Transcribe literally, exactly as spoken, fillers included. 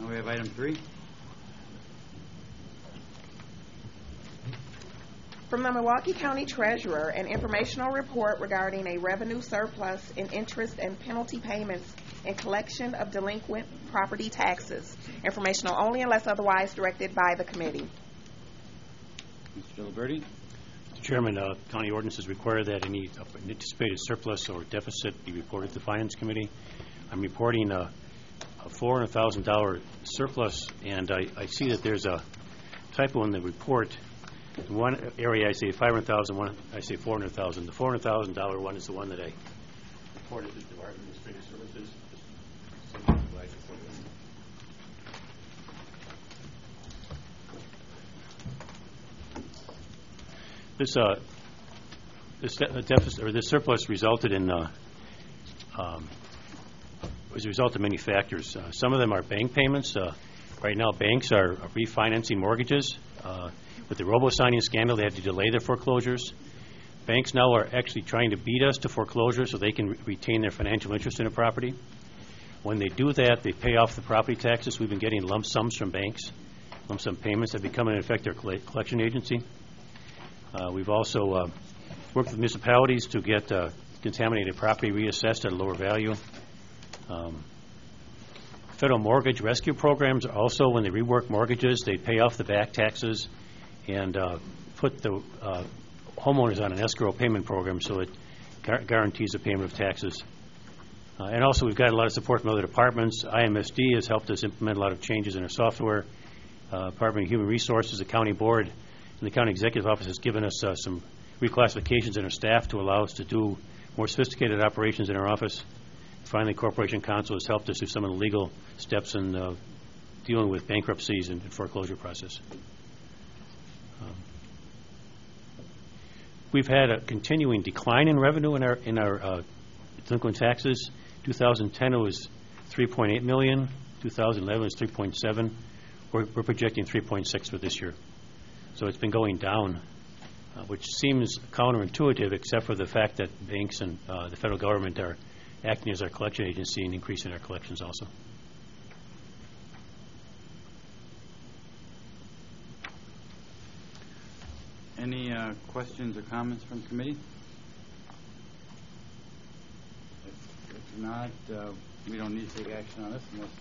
Now we have item three. From the Milwaukee County Treasurer, an informational report regarding a revenue surplus in interest and penalty payments and collection of delinquent property taxes. Informational only unless otherwise directed by the committee. Mister Giliberti. Mister Chairman, uh, county ordinances require that any anticipated surplus or deficit be reported to the Finance Committee. I'm reporting a, a four hundred thousand dollars surplus, and I, I see that there's a typo in the report. In one area I say five hundred thousand dollars, one I say four hundred thousand dollars. The four hundred thousand dollars one is the one that I reported to the Department of Administrative Services. This uh, this de deficit or this surplus resulted in uh, um, was a result of many factors. Uh, some of them are bank payments. Uh, right now, banks are refinancing mortgages. Uh, with the robo-signing scandal, they had to delay their foreclosures. Banks now are actually trying to beat us to foreclosure so they can re retain their financial interest in a property. When they do that, they pay off the property taxes. We've been getting lump sums from banks, lump sum payments that become, in effect, their coll collection agency. Uh, we've also uh, worked with municipalities to get uh, contaminated property reassessed at a lower value. Um, federal mortgage rescue programs are also, when they rework mortgages, they pay off the back taxes and uh, put the uh, homeowners on an escrow payment program so it gu guarantees the payment of taxes. Uh, and also, we've got a lot of support from other departments. I M S D has helped us implement a lot of changes in our software. Uh, Department of Human Resources, the county board, and the county executive office has given us uh, some reclassifications in our staff to allow us to do more sophisticated operations in our office. Finally, Corporation Counsel has helped us through some of the legal steps in uh, dealing with bankruptcies and, and foreclosure process. Um, we've had a continuing decline in revenue in our in our uh, delinquent taxes. two thousand ten it was three point eight million. two thousand eleven was three point seven. We're, we're projecting three point six for this year. So it's been going down, uh, which seems counterintuitive, except for the fact that banks and uh, the federal government are acting as our collection agency and increasing our collections also. Any uh, questions or comments from committee? If, if not, uh, we don't need to take action on this unless